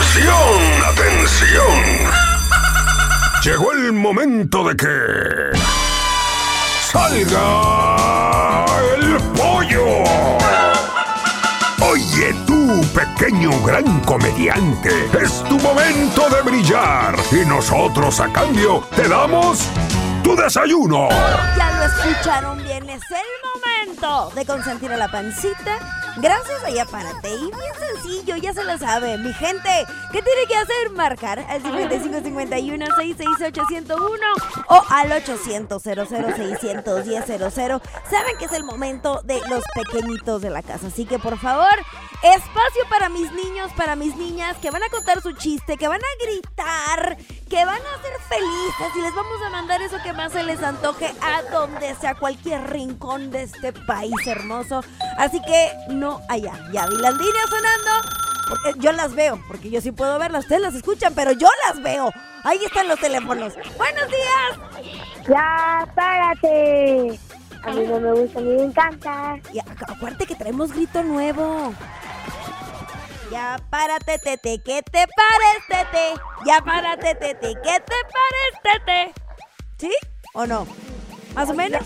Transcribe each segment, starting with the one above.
¡Atención! ¡Atención! Llegó el momento de que salga el pollo. Oye tú, pequeño gran comediante, es tu momento de brillar y nosotros a cambio te damos tu desayuno. Ya lo escucharon bien, es el momento de consentir a la pancita. Gracias a Yapárate. Y bien sencillo, ya se lo sabe, mi gente. ¿Qué tiene que hacer? Marcar al 5551-668-1001 o al 800-00610-00. Saben que es el momento de los pequeñitos de la casa. Así que por favor, espacio para mis niños, para mis niñas, que van a contar su chiste, que van a gritar, que van a ser felices y les vamos a mandar eso que más se les antoje a donde sea, cualquier rincón de este país hermoso. Así que no allá. Ya vi las líneas sonando, porque yo las veo, porque yo sí puedo verlas. Ustedes las escuchan, pero yo las veo. Ahí están los teléfonos. ¡Buenos días! Ya, párate. A mí no me gusta, a mí me encanta. Y acuérdate que traemos grito nuevo. Ya párate, tete, ¿qué te pares, tete? Ya párate, tete, ¿qué te pares, tete? ¿Sí o no? ¿Más o menos?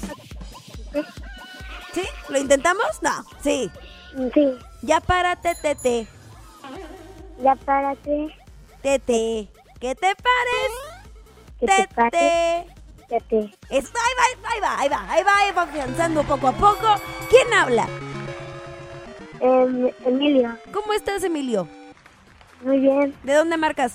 ¿Sí? ¿Lo intentamos? No. Sí. Sí. Ya párate, tete. Ya párate. Tete. ¿Qué te pares? Que te pares. Tete. Ahí va avanzando poco a poco. ¿Quién habla? Emilio. ¿Cómo estás, Emilio? Muy bien. ¿De dónde marcas?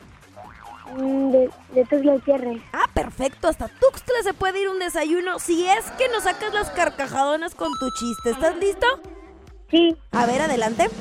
De Tuxtla Gutiérrez. Ah, perfecto. Hasta Tuxtla se puede ir un desayuno si es que nos sacas las carcajadonas con tu chiste. ¿Estás listo? Sí. A ver, adelante.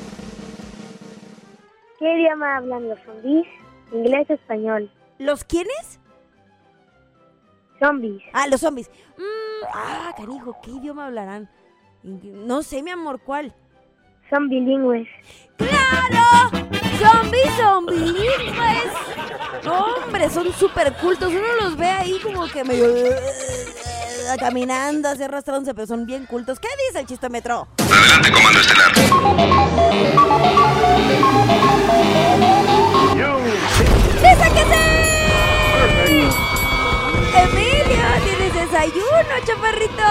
¿Qué idioma hablan los zombies? Inglés o español. ¿Los quiénes? Zombies. Ah, los zombies. Canijo, ¿qué idioma hablarán? No sé, mi amor, ¿cuál? Son bilingües. ¡Claro! ¡Son bilingües! Hombre, son súper cultos. Uno los ve ahí como que medio caminando, así arrastrándose, pero son bien cultos. ¿Qué dice el chistómetro? Adelante, comando estelar. ¡Dice que sí! ¡Emilio, tienes desayuno, chaparrito!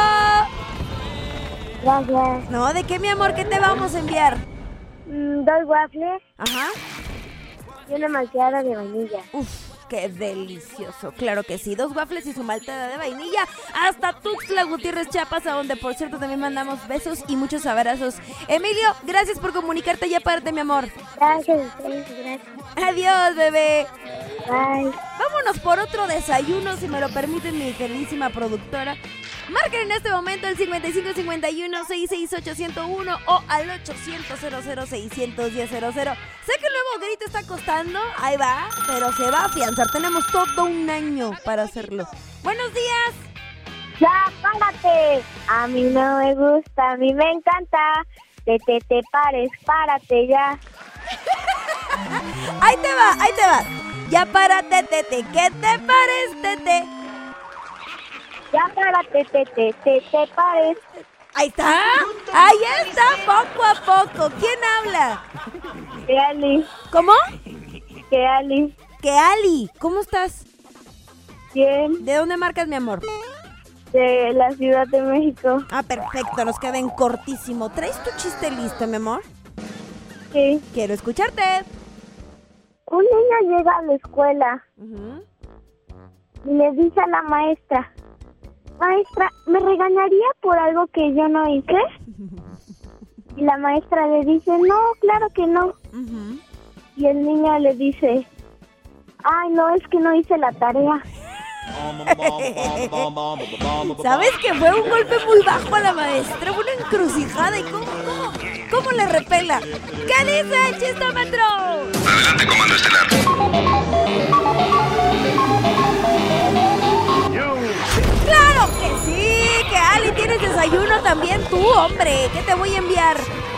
Gracias. No, ¿de qué, mi amor? ¿Qué te vamos a enviar? 2 waffles. Ajá. Y una malteada de vainilla. Uf, qué delicioso. Claro que sí. 2 waffles y su malteada de vainilla. Hasta Tuxtla Gutiérrez, Chiapas, a donde, por cierto, también mandamos besos y muchos abrazos. Emilio, gracias por comunicarte. Ya parte, mi amor. Gracias, gracias. Adiós, bebé. Bye. Vámonos por otro desayuno, si me lo permiten, mi queridísima productora. Marquen en este momento el 5551-668-1001 o al 800-00610-00. Sé que el nuevo grito está costando, ahí va, pero se va a afianzar. Tenemos todo un año para hacerlo. ¡Buenos días! Ya, párate. A mí no me gusta, a mí me encanta. Te pares, párate ya. Ahí te va. Ya párate, tete, que te pares, tete. Ya párate, te pares. Ahí está, poco a poco. ¿Quién habla? Que Ali. ¿Cómo? Que Ali. Que Ali, ¿cómo estás? Bien. ¿De dónde marcas, mi amor? De la Ciudad de México. Ah, perfecto, nos queda en cortísimo. ¿Traes tu chiste listo, mi amor? Sí. Quiero escucharte. Un niño llega a la escuela y le dice a la maestra: maestra, ¿me regañaría por algo que yo no hice? Y la maestra le dice: no, claro que no. Y el niño le dice: ay, no, es que no hice la tarea. ¿Sabes que fue un golpe muy bajo a la maestra? Una encrucijada. ¿Y cómo le repela? ¿Qué dice el chistómetro? Adelante, comando estelar. ¡Claro que sí! ¡Que Ali, tienes desayuno también tú, hombre! ¿Qué te voy a enviar?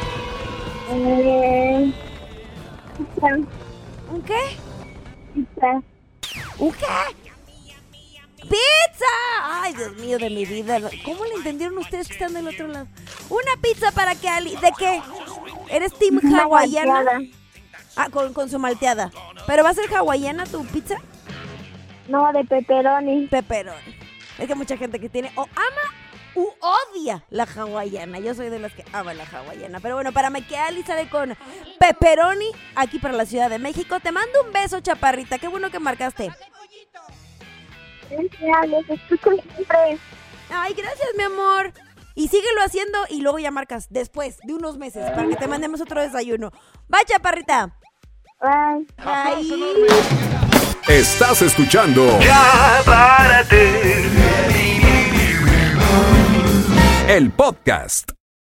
Pizza. ¿Un qué? Pizza. ¿Un qué? ¡Pizza! ¡Ay, Dios mío de mi vida! ¿Cómo le entendieron ustedes que están del otro lado? Una pizza para que Ali... ¿De qué? ¿Eres team hawaiana? Ah, con su malteada. ¿Pero va a ser hawaiana tu pizza? No, de pepperoni. Pepperoni. Es que mucha gente que tiene o ama u odia la hawaiana. Yo soy de las que ama la hawaiana. Pero bueno, para Mexicali sale con pepperoni aquí para la Ciudad de México. Te mando un beso, chaparrita. Qué bueno que marcaste. Gracias, los escucho siempre. Ay, gracias, mi amor. Y síguelo haciendo y luego ya marcas después de unos meses para que te mandemos otro desayuno. Bye, chaparrita. Bye. Bye. Estás escuchando Ya párate. el podcast